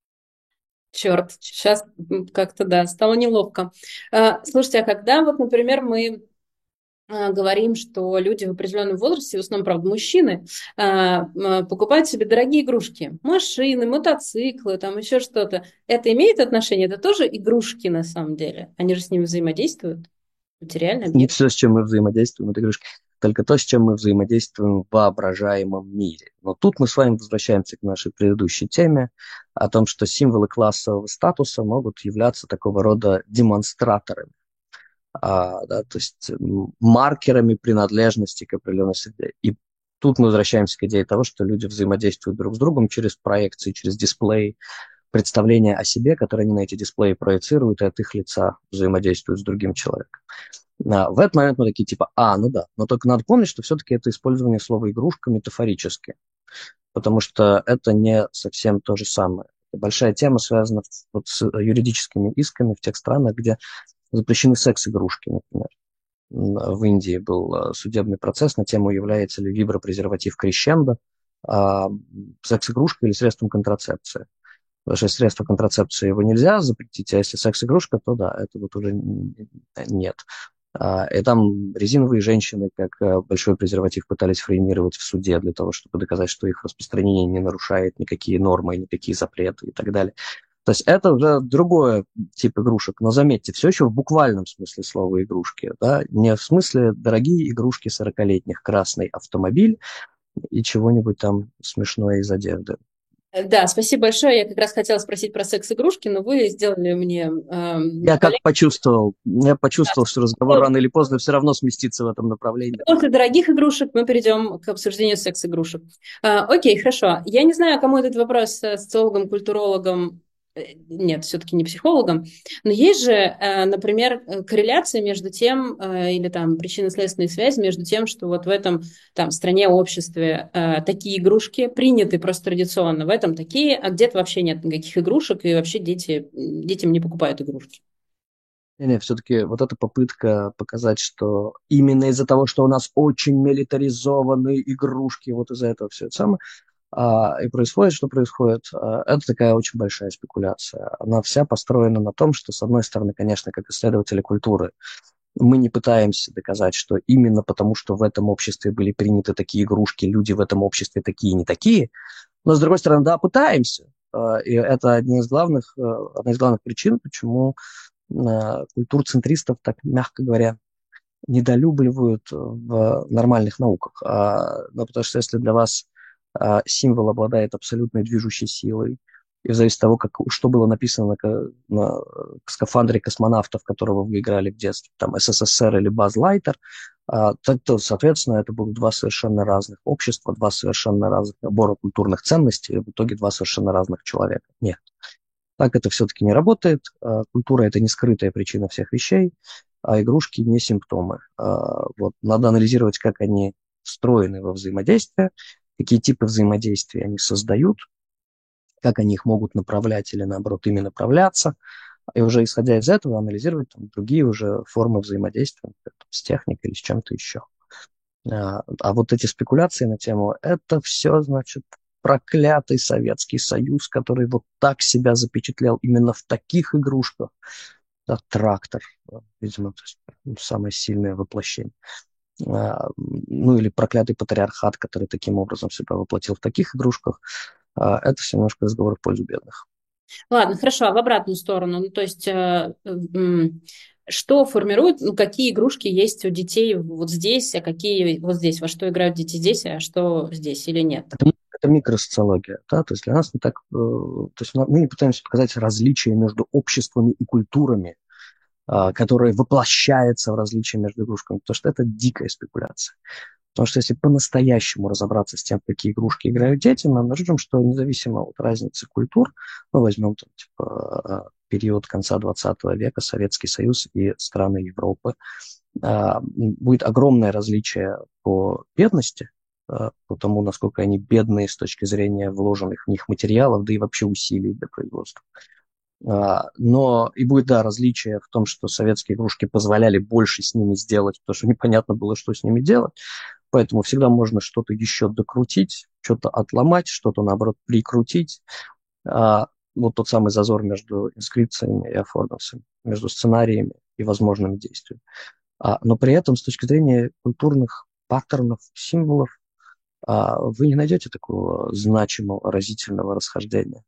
Черт, сейчас как-то, да, стало неловко. Слушайте, а когда вот, например, мы говорим, что люди в определенном возрасте, в основном, правда, мужчины, покупают себе дорогие игрушки, машины, мотоциклы, там еще что-то. Это имеет отношение? Это тоже игрушки на самом деле? Они же с ними взаимодействуют? Материальный Не объект? все, с чем мы взаимодействуем, это игрушки, только то, с чем мы взаимодействуем в воображаемом мире. Но тут мы с вами возвращаемся к нашей предыдущей теме о том, что символы классового статуса могут являться такого рода демонстраторами, да, то есть маркерами принадлежности к определенной среде. И тут мы возвращаемся к идее того, что люди взаимодействуют друг с другом через проекции, через дисплей, представление о себе, которое они на эти дисплеи проецируют, и от их лица взаимодействуют с другим человеком. В этот момент мы такие типа, ну да, но только надо помнить, что все-таки это использование слова игрушка метафорически, потому что это не совсем то же самое. Большая тема связана вот с юридическими исками в тех странах, где запрещены секс-игрушки, например. В Индии был судебный процесс на тему, является ли вибропрезерватив крещендо секс-игрушкой или средством контрацепции. Потому что средства контрацепции его нельзя запретить, а если секс-игрушка, то да, это вот уже нет. И там резиновые женщины, как большой презерватив, пытались фреймировать в суде для того, чтобы доказать, что их распространение не нарушает никакие нормы, никакие запреты и так далее. То есть это уже другой тип игрушек. Но заметьте, все еще в буквальном смысле слова игрушки. Да? Не в смысле дорогие игрушки 40-летних, красный автомобиль и чего-нибудь там смешное из одежды. Да, спасибо большое. Я как раз хотела спросить про секс-игрушки, но вы сделали мне Я почувствовал, что разговор рано или поздно все равно сместится в этом направлении. После дорогих игрушек мы перейдем к обсуждению секс-игрушек. Окей, хорошо. Я не знаю, кому этот вопрос социологом, культурологом, нет, все-таки не психологом, но есть же, например, корреляция между тем, или там причинно-следственные связи между тем, что вот в этом там стране, обществе такие игрушки приняты просто традиционно, в этом такие, а где-то вообще нет никаких игрушек, и вообще детям не покупают игрушки. Не, все-таки вот эта попытка показать, что именно из-за того, что у нас очень милитаризованные игрушки, вот из-за этого все это самое, и происходит, что происходит, это такая очень большая спекуляция. Она вся построена на том, что, с одной стороны, конечно, как исследователи культуры, мы не пытаемся доказать, что именно потому, что в этом обществе были приняты такие игрушки, люди в этом обществе такие не такие, но, с другой стороны, да, пытаемся. И это одна из главных причин, почему культурцентристов, так мягко говоря, недолюбливают в нормальных науках. Ну, потому что если для вас символ обладает абсолютной движущей силой, и в зависимости от того, что было написано на скафандре космонавтов, которого вы играли в детстве, там СССР или Баз Лайтер, то, соответственно, это будут два совершенно разных общества, два совершенно разных набора культурных ценностей, и в итоге два совершенно разных человека. Нет. Так это все-таки не работает. Культура – это не скрытая причина всех вещей, а игрушки не симптомы. Вот. Надо анализировать, как они встроены во взаимодействие, какие типы взаимодействия они создают, как они их могут направлять или, наоборот, ими направляться, и уже исходя из этого анализировать там, другие уже формы взаимодействия с техникой или с чем-то еще. А вот эти спекуляции на тему, это все, значит, проклятый Советский Союз, который вот так себя запечатлел именно в таких игрушках. Да, трактор, видимо, то есть самое сильное воплощение. Ну или проклятый патриархат, который таким образом себя воплотил в таких игрушках. Это все немножко разговор в пользу бедных. Ладно, хорошо, а в обратную сторону, ну, то есть что формирует, ну, какие игрушки есть у детей вот здесь, а какие вот здесь, во что играют дети здесь, а что здесь или нет? Это микросоциология, да, то есть для нас не так, то есть мы не пытаемся показать различия между обществами и культурами, которые воплощаются в различия между игрушками, потому что это дикая спекуляция. Потому что если по-настоящему разобраться с тем, какие игрушки играют дети, мы обнаружим, что независимо от разницы культур, мы возьмем там, типа, период конца 20 века, Советский Союз и страны Европы, будет огромное различие по бедности, по тому, насколько они бедные с точки зрения вложенных в них материалов, да и вообще усилий для производства. Но и будет, да, различие в том, что советские игрушки позволяли больше с ними сделать, потому что непонятно было, что с ними делать. Поэтому всегда можно что-то еще докрутить, что-то отломать, что-то, наоборот, прикрутить. Вот тот самый зазор между инскрипциями и аффордансами, между сценариями и возможными действиями. Но при этом, с точки зрения культурных паттернов, символов, вы не найдете такого значимого, разительного расхождения.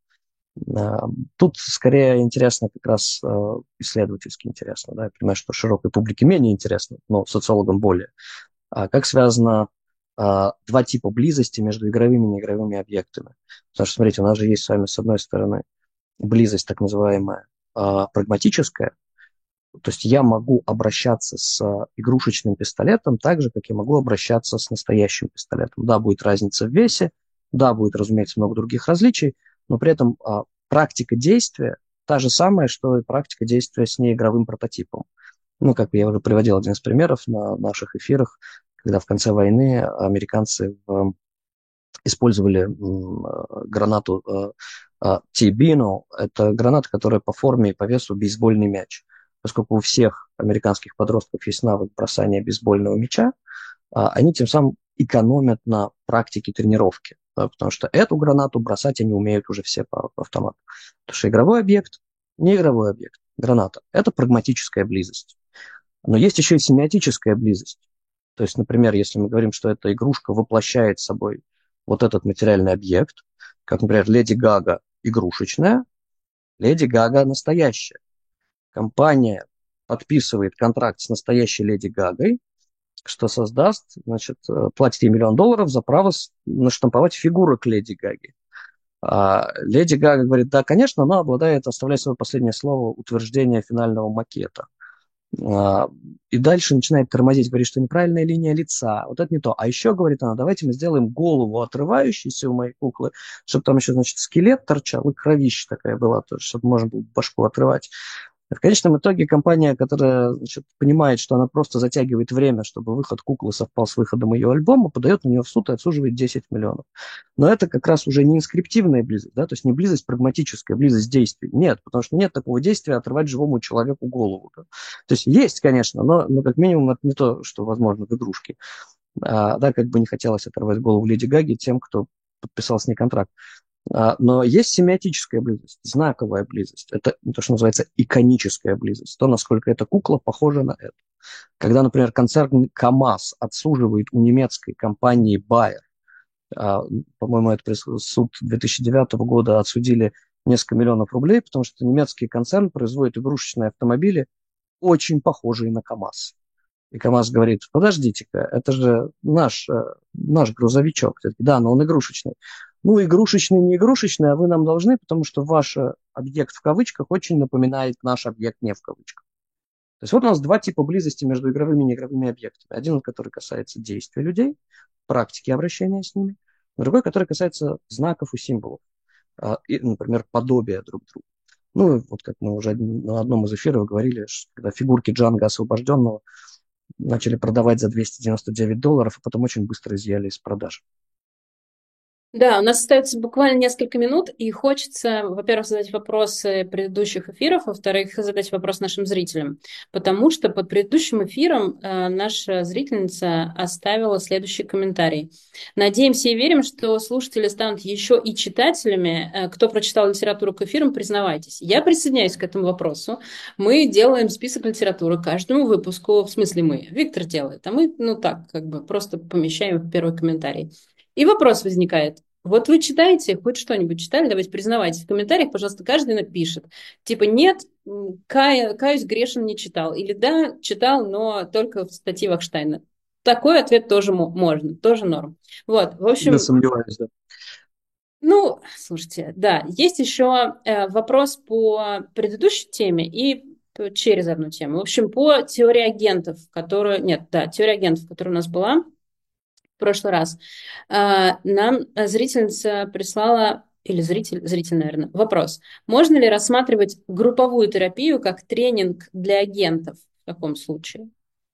Тут скорее интересно как раз исследовательски интересно. Да? Я понимаю, что широкой публике менее интересно, но социологам более. Как связано два типа близости между игровыми и неигровыми объектами. Потому что, смотрите, у нас же есть с вами, с одной стороны, близость так называемая прагматическая, то есть я могу обращаться с игрушечным пистолетом так же, как я могу обращаться с настоящим пистолетом. Да, будет разница в весе, да, будет, разумеется, много других различий, но при этом практика действия та же самая, что и практика действия с неигровым прототипом. Ну, как я уже приводил один из примеров на наших эфирах, когда в конце войны американцы использовали гранату T-Bino. Это граната, которая по форме и по весу бейсбольный мяч. Поскольку у всех американских подростков есть навык бросания бейсбольного мяча, они тем самым экономят на практике тренировки. Да, потому что эту гранату бросать они умеют уже все по автомату. Потому что игровой объект, не игровой объект, граната– это прагматическая близость. Но есть еще и семиотическая близость. То есть, например, если мы говорим, что эта игрушка воплощает собой вот этот материальный объект, как, например, Леди Гага игрушечная, Леди Гага настоящая. Компания подписывает контракт с настоящей Леди Гагой, что создаст, значит, платит ей $1 миллион за право наштамповать фигурок Леди Гаги. Леди Гага говорит, да, конечно, она обладает, оставляет свое последнее слово, утверждение финального макета. И дальше начинает тормозить, говорит, что неправильная линия лица, вот это не то. А еще, говорит она, давайте мы сделаем голову отрывающуюся у моей куклы, чтобы там еще, значит, скелет торчал и кровища такая была, тоже, чтобы можно было башку отрывать. В конечном итоге компания, которая, значит, понимает, что она просто затягивает время, чтобы выход куклы совпал с выходом ее альбома, подает на нее в суд и отсуживает 10 миллионов. Но это как раз уже не инскриптивная близость, да, то есть не близость прагматическая, близость действий. Нет, потому что нет такого действия отрывать живому человеку голову. Да. То есть, конечно, но как минимум это не то, что возможно в игрушке. Да, как бы не хотелось оторвать голову Леди Гаги тем, кто подписал с ней контракт. Но есть семиотическая близость, знаковая близость. Это то, что называется иконическая близость. То, насколько эта кукла похожа на эту. Когда, например, концерн КАМАЗ отсуживает у немецкой компании Bayer, по-моему, это суд 2009 года, отсудили несколько миллионов рублей, потому что немецкий концерн производит игрушечные автомобили, очень похожие на КАМАЗ. И КАМАЗ говорит, подождите-ка, это же наш грузовичок. Да, но он игрушечный. Ну, игрушечный, не игрушечный, а вы нам должны, потому что ваш объект в кавычках очень напоминает наш объект не в кавычках. То есть вот у нас два типа близости между игровыми и неигровыми объектами. Один, который касается действий людей, практики обращения с ними, другой, который касается знаков и символов, и, например, подобия друг друга. Ну, вот как мы уже на одном из эфиров говорили, когда фигурки Джанго Освобожденного начали продавать за $299, а потом очень быстро изъяли из продаж. Да, у нас остается буквально несколько минут, и хочется, во-первых, задать вопросы предыдущих эфиров, во-вторых, задать вопрос нашим зрителям, потому что под предыдущим эфиром наша зрительница оставила следующий комментарий. Надеемся и верим, что слушатели станут еще и читателями. Кто прочитал литературу к эфирам, признавайтесь. Я присоединяюсь к этому вопросу. Мы делаем список литературы каждому выпуску, в смысле мы, Виктор делает, а мы, ну так, как бы просто помещаем в первый комментарий. И вопрос возникает. Вот вы читаете, хоть что-нибудь читали, давайте признавайтесь в комментариях, пожалуйста, каждый напишет. Типа нет, каюсь, грешен, не читал. Или да, читал, но только в статье Вахштайна. Такой ответ тоже можно, тоже норм. Вот, в Не общем, сомневаюсь, да. ну, слушайте, да, есть еще вопрос по предыдущей теме и через одну тему. В общем, по теории агентов, которая... Нет, да, теория агентов, которая у нас была в прошлый раз, нам зрительница прислала, или зритель, наверное, вопрос. Можно ли рассматривать групповую терапию как тренинг для агентов в таком случае?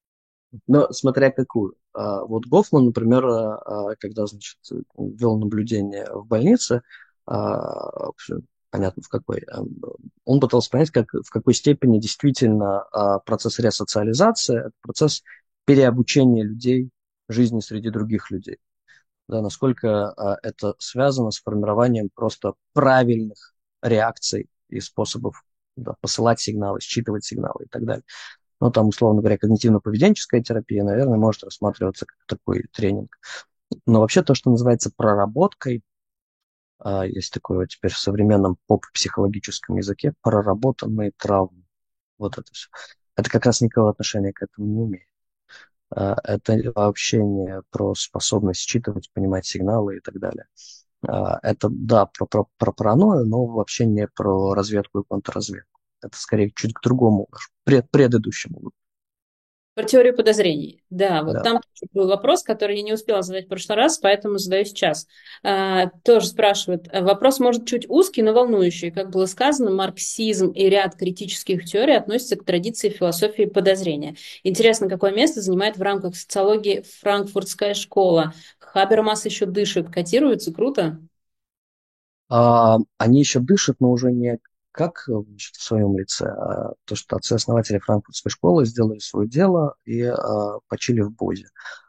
Но смотря какую. Вот Гофман, например, когда, значит, вел наблюдение в больнице, вообще понятно в какой, он пытался понять, в какой степени действительно процесс ресоциализации– это процесс переобучения людей жизни среди других людей. Да, насколько это связано с формированием просто правильных реакций и способов, да, посылать сигналы, считывать сигналы и так далее. Ну, там, условно говоря, когнитивно-поведенческая терапия, наверное, может рассматриваться как такой тренинг. Но вообще то, что называется проработкой, есть такое вот теперь в современном поп-психологическом языке, проработанные травмы. Вот это все. Это как раз никакого отношения к этому не имеет. Это вообще не про способность считывать, понимать сигналы и так далее. Это, да, про паранойю, но вообще не про разведку и контрразведку. Это скорее чуть к другому, предыдущему. Про теорию подозрений. Да, вот Да. там тоже был вопрос, который я не успела задать в прошлый раз, поэтому задаю сейчас. Тоже спрашивают. Вопрос может чуть узкий, но волнующий. Как было сказано, марксизм и ряд критических теорий относятся к традиции философии подозрения. Интересно, какое место занимает в рамках социологии франкфуртская школа? Хабермас еще дышит, котируется, круто. Они еще дышат, но уже не как значит, в своем лице, а то, что отцы-основатели франкфуртской школы сделали свое дело и почили в Бозе.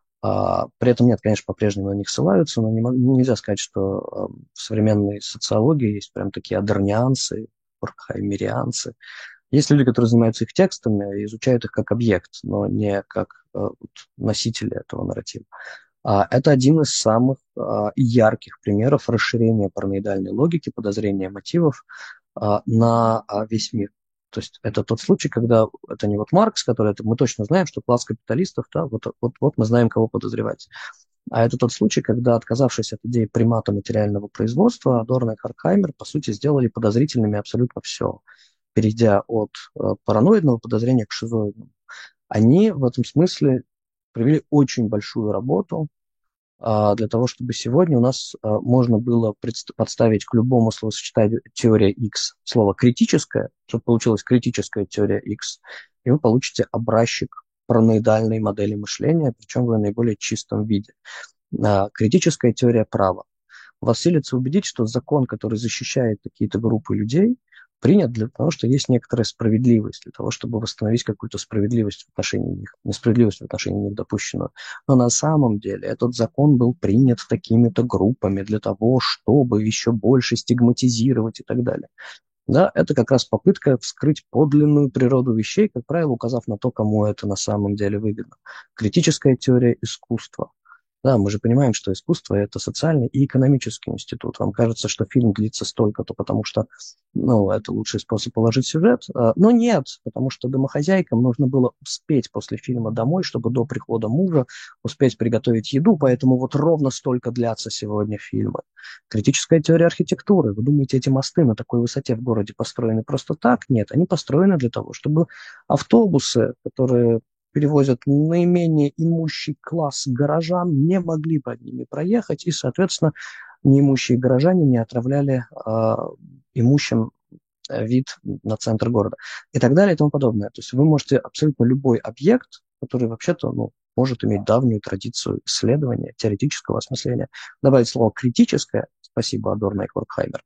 При этом нет, конечно, по-прежнему на них ссылаются, но нельзя сказать, что в современной социологии есть прям такие адорнианцы, хоркхаймерианцы. Есть люди, которые занимаются их текстами и изучают их как объект, но не как вот носители этого нарратива. Это один из самых ярких примеров расширения параноидальной логики, подозрения мотивов на весь мир. То есть это тот случай, когда это не вот Маркс, который это мы точно знаем, что класс капиталистов, да, вот мы знаем, кого подозревать. А это тот случай, когда, отказавшись от идеи примата материального производства, Адорно и Хоркхаймер, по сути, сделали подозрительными абсолютно все, перейдя от параноидного подозрения к шизоидному. Они в этом смысле провели очень большую работу для того, чтобы сегодня у нас можно было подставить к любому словосочетанию теория X слово критическое, чтобы получилась критическая теория X, и вы получите образчик параноидальной модели мышления, причем в наиболее чистом виде. Критическая теория права. Вас силится убедить, что закон, который защищает какие-то группы людей, принят для того, что есть некоторая справедливость, для того, чтобы восстановить какую-то справедливость в отношении них, несправедливость в отношении них допущенную. Но на самом деле этот закон был принят такими-то группами для того, чтобы еще больше стигматизировать и так далее. Да, это как раз попытка вскрыть подлинную природу вещей, как правило, указав на то, кому это на самом деле выгодно. Критическая теория искусства. Да, мы же понимаем, что искусство– это социальный и экономический институт. Вам кажется, что фильм длится столько-то, потому что, ну, это лучший способ положить сюжет. Но нет, потому что домохозяйкам нужно было успеть после фильма домой, чтобы до прихода мужа успеть приготовить еду, поэтому вот ровно столько длятся сегодня фильмы. Критическая теория архитектуры. Вы думаете, эти мосты на такой высоте в городе построены просто так? Нет, они построены для того, чтобы автобусы, которые перевозят наименее имущий класс горожан, не могли под ними проехать, и, соответственно, неимущие горожане не отравляли имущим вид на центр города и так далее и тому подобное. То есть вы можете абсолютно любой объект, который вообще-то ну, может иметь давнюю традицию исследования, теоретического осмысления, добавить слово «критическое», спасибо Адорно и Хоркхаймер,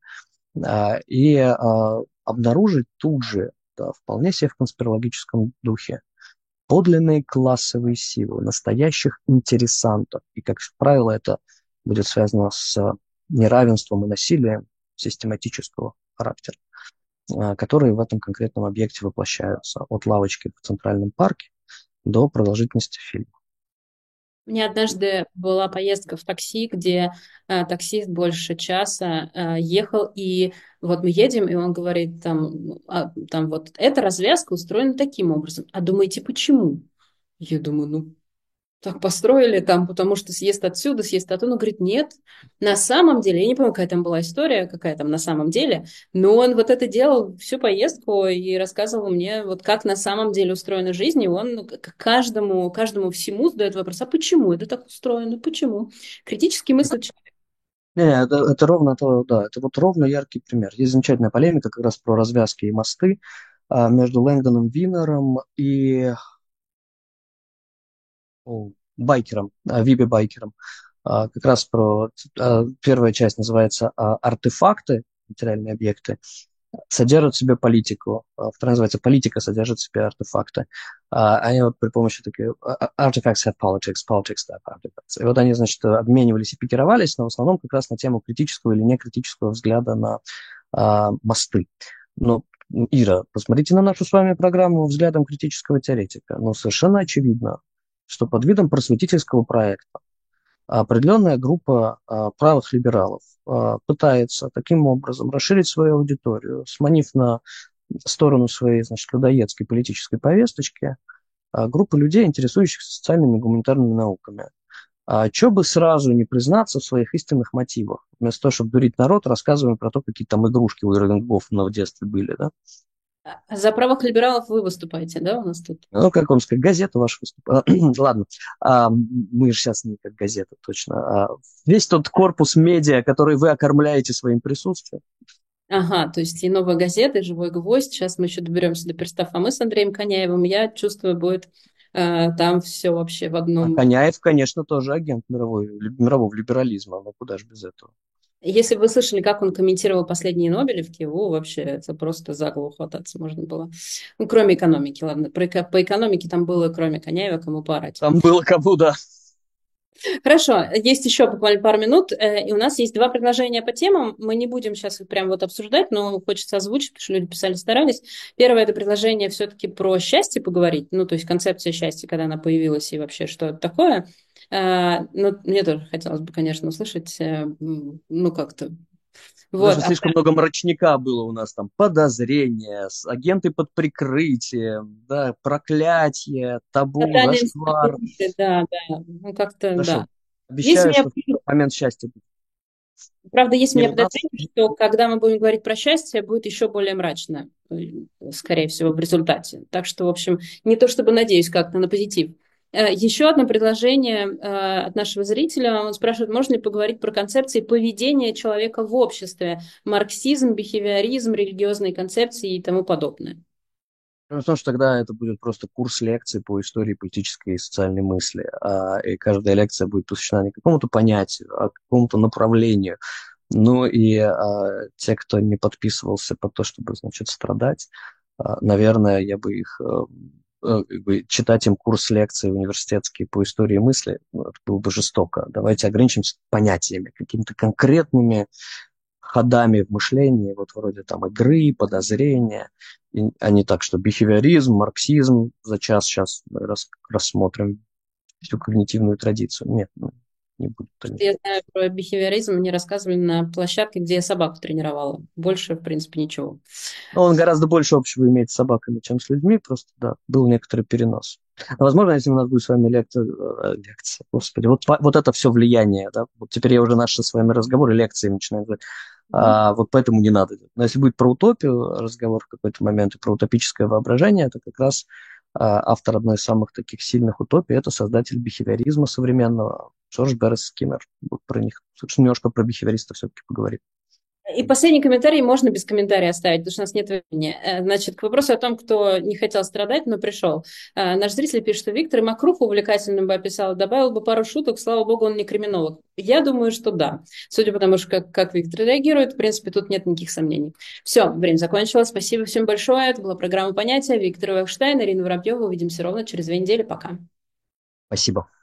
и обнаружить тут же, да, вполне себе в конспирологическом духе, подлинные классовые силы, настоящих интересантов. И, как правило, это будет связано с неравенством и насилием систематического характера, которые в этом конкретном объекте воплощаются. От лавочки в Центральном парке до продолжительности фильма. У меня однажды была поездка в такси, где таксист больше часа ехал, и вот мы едем, и он говорит, там вот эта развязка устроена таким образом. А думаете, почему? Я думаю, ну, так построили там, потому что съезд отсюда, съезд оттуда. Он говорит, нет, на самом деле, я не помню, какая там была история, какая там на самом деле, но он вот это делал всю поездку и рассказывал мне, вот как на самом деле устроена жизнь, и он к каждому всему задает вопрос, а почему это так устроено, почему? Критически мыслить. Не, это ровно то, да, это вот ровно яркий пример. Есть замечательная полемика как раз про развязки и мосты между Лэнгдоном Винером и Байкерам, Виби-байкерам. Как раз первая часть называется «Артефакты», материальные объекты, содержат в себе политику. Вторая называется «Политика содержит в себе артефакты». Они вот при помощи таких «Artifacts have politics, politics have artifacts». И вот они, значит, обменивались и пикировались, но в основном как раз на тему критического или некритического взгляда на мосты. Но, Ира, посмотрите на нашу с вами программу взглядом критического теоретика. Ну, совершенно очевидно, что под видом просветительского проекта определенная группа правых либералов пытается таким образом расширить свою аудиторию, сманив на сторону своей, значит, людоедской политической повесточки группы людей, интересующихся социальными и гуманитарными науками. Чё бы сразу не признаться в своих истинных мотивах? Вместо того, чтобы дурить народ, рассказываем про то, какие там игрушки у Ирвинга в детстве были, да? За правых либералов вы выступаете, да, у нас тут? Ну, как вам сказать, газета ваша выступает. Ладно, мы же сейчас не как газета, точно. Весь тот корпус медиа, который вы окормляете своим присутствием. Ага, то есть и «Новая газета», и «Живой гвоздь». Сейчас мы еще доберемся до перстов, а мы с Андреем Коняевым, я чувствую, будет там все вообще в А одном. Коняев, конечно, тоже агент мирового либерализма, но куда же без этого? Если бы вы слышали, как он комментировал последние Нобелевки, вообще это просто за голову хвататься можно было. Ну, кроме экономики, ладно. По экономике там было, кроме Коняева, кому поорать. Там было кому, да. Хорошо, есть еще буквально пару минут, и у нас есть два предложения по темам. Мы не будем сейчас их прям вот обсуждать, но хочется озвучить, потому что люди писали, старались. Первое – это предложение все-таки про счастье поговорить, ну, то есть концепция счастья, когда она появилась и вообще что это такое. Ну, мне тоже хотелось бы, конечно, услышать, ну, как-то. Потому Вот, что слишком много мрачника было у нас там. Подозрения, агенты под прикрытием, да, проклятие, табу, тотальные зашквар. институты, да, да, ну, как-то, Хорошо. да. Есть у Обещаю, меня что в момент счастья будет. Правда, есть у Не меня у нас. подозрение, что когда мы будем говорить про счастье, будет еще более мрачно, скорее всего, в результате. Так что, в общем, не то чтобы надеюсь как-то на позитив. Еще одно предложение от нашего зрителя. Он спрашивает, можно ли поговорить про концепции поведения человека в обществе, марксизм, бихевиоризм, религиозные концепции и тому подобное. Потому что тогда это будет просто курс лекций по истории политической и социальной мысли. И каждая лекция будет посвящена не какому-то понятию, а какому-то направлению. Ну и те, кто не подписывался под то, чтобы, значит, страдать, наверное, я бы их как бы читать им курс лекций университетские по истории мысли, ну, это было бы жестоко. Давайте ограничимся понятиями, какими-то конкретными ходами в мышлении, вот вроде там игры, подозрения, а не так, что бихевиоризм, марксизм, за час сейчас мы рассмотрим всю когнитивную традицию. Нет, ну, не будет они. Я знаю про бихевиоризм, мне рассказывали на площадке, где я собаку тренировала. Больше, в принципе, ничего. Но он гораздо больше общего имеет с собаками, чем с людьми, просто, да, был некоторый перенос. А возможно, если у нас будет с вами лекция, господи, вот это все влияние, да, вот теперь я уже наши с вами разговоры лекции начинаю говорить, вот поэтому не надо. Но если будет про утопию разговор в какой-то момент и про утопическое воображение, то как раз автор одной из самых таких сильных утопий – это создатель бихевиоризма современного, Джордж Беррес Скиннер. Вот про них, собственно, немножко про бихевиористов все-таки поговорим. И последний комментарий можно без комментария оставить, потому что у нас нет времени. Значит, к вопросу о том, кто не хотел страдать, но пришел. Наш зритель пишет, что Виктор и Макрух увлекательным бы описал, добавил бы пару шуток, слава богу, он не криминолог. Я думаю, что да. Судя по тому, что как Виктор реагирует, в принципе, тут нет никаких сомнений. Все, время закончилось. Спасибо всем большое. Это была программа «Понятия». Виктор Вахштайн, Ирина Воробьева. Увидимся ровно через 2 недели. Пока. Спасибо.